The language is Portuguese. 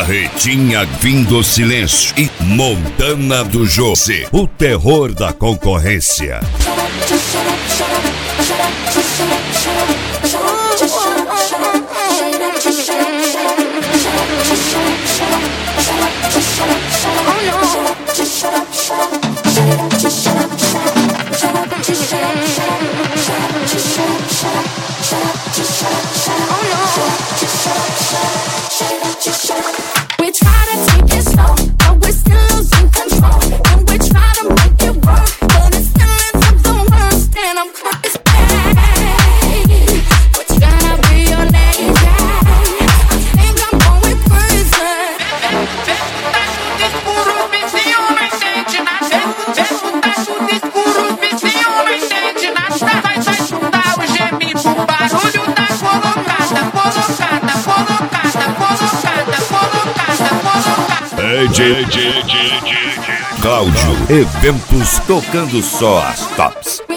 Barretinha vindo silêncio e Montana do José, o terror da concorrência. We try to take it slow, but we're still losing control. And we try to make it work, but it's feelings of the worst. And I'm crazy. But you gotta be your lady. I think I'm going crazy. Escuro, vizinho, não entende nada. No escuro, vizinho, não entende nada. Vai escutar o gemido, o barulho da colocada, colocada, colocada, colocada, colocada. Cláudio, eventos tocando só as tops.